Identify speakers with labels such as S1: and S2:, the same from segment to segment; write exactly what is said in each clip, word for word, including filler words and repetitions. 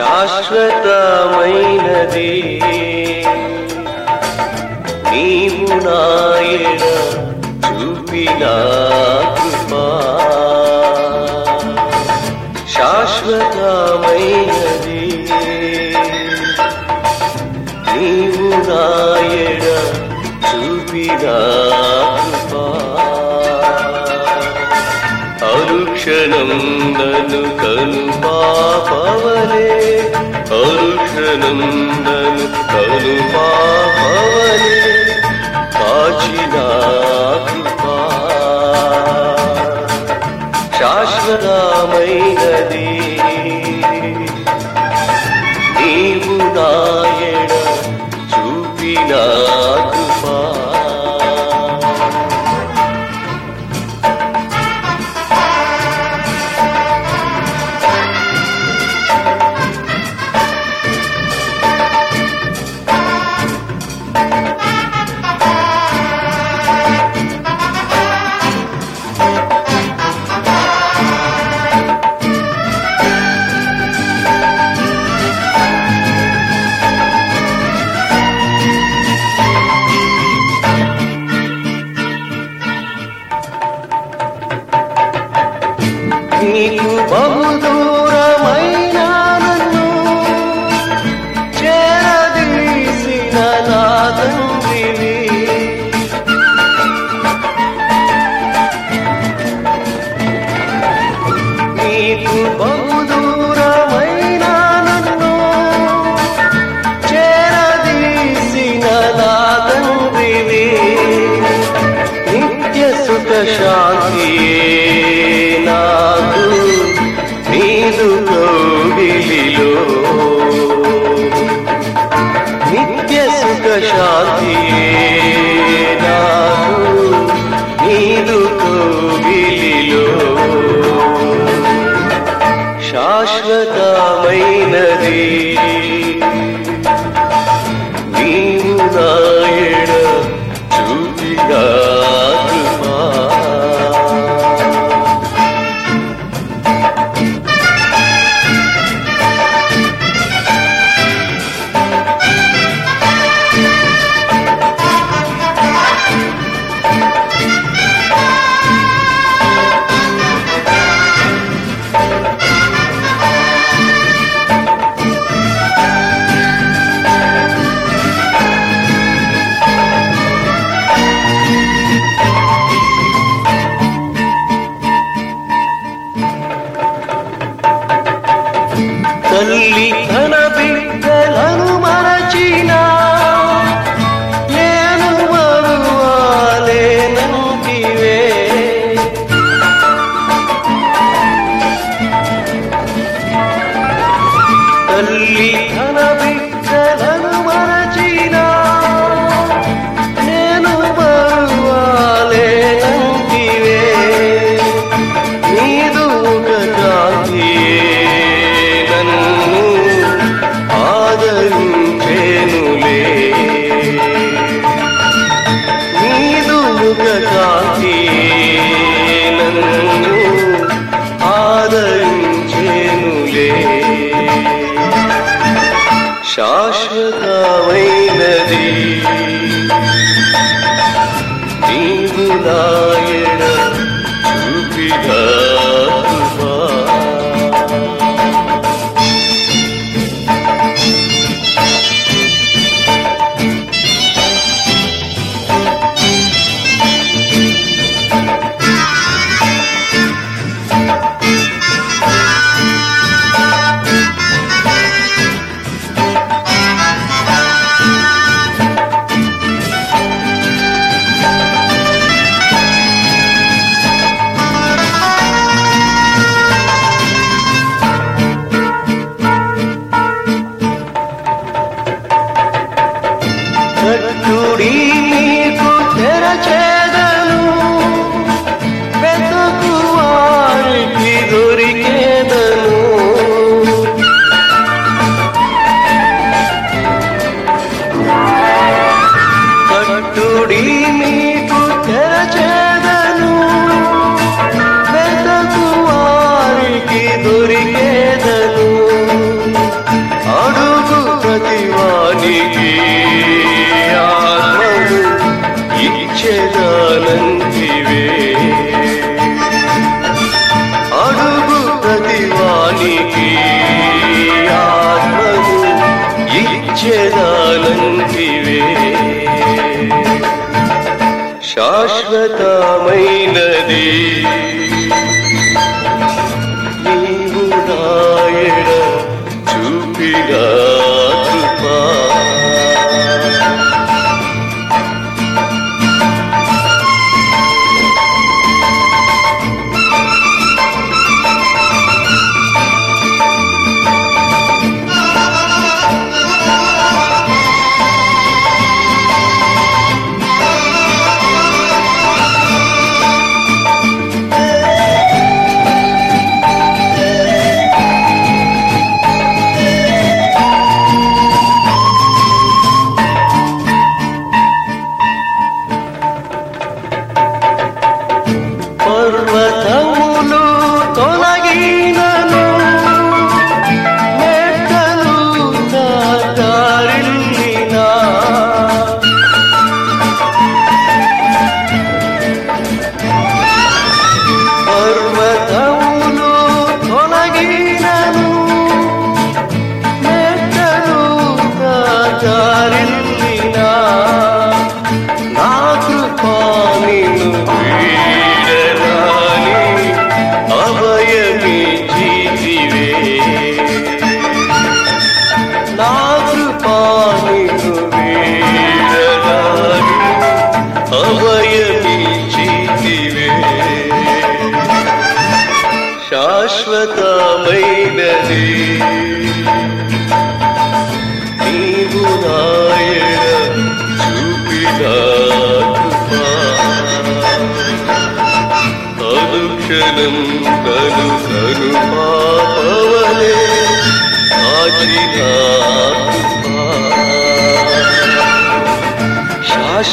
S1: శాశ్వతమైనది నీవు నాయన చూపిన కృపా శాశ్వతమైనది నీవు నాయన చూపిన కృపా అనుక్షణం నన్ను కను పాపవలే అనుక్షణం నన్ను కను పాపవలే కాచిన కృపా శాశ్వతమైనది నీవు నాయన చూపిన కృపా నీకు బహుదూరమైన నన్ను చేరదీసిన నా తండ్రివి నీకు బహుదూరమైన నన్ను చేరదీసిన నా తండ్రివి నిత్య సుఖ శాంతియే నాకు నీదు కౌగిలిలో నిత్య సుఖ శాంతియే నాకు నీదు కౌగిలిలో శాశ్వతమైనది నీవు నాయన చూపిన కృపా తల్లి తన బిడ్డలను మరచిన నేను మరువాలేనంటివే తల్లి తన బిడ్డలను మరచిన నేను మరువాలేనంటివే నీదు ఒక కాంతియే ఆదరించేనులే నీదు ముఖ కాంతియే నన్ను ఆదరించేనులే శాశ్వతమైనది నీవు నాయన చూపిన కృపా కట్టుడి నీకు తెరచేదను వెతుకు వారికి దొరికేదను కట్టుడి నీకు తెరచేదను వెతుకు వారికి దొరికేదను శాశ్వతమైనది నీవు నాయన చూపిన కృపా పర్వతములు తొలగినను మెట్టలు దారిల్లినా పర్వతములు తొలగినను మెట్టలు దారిల్లినా నా కృపా నిన్ను నా కృపా నిన్ను వీడనాని అభయమిచ్చితివే శాశ్వతమైనది నీవు నాయన చూపిన కృపా అనుక్షణం తను తను పాపవలే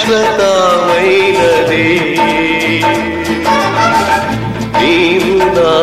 S1: శాశ్వతమైనది నీవు నా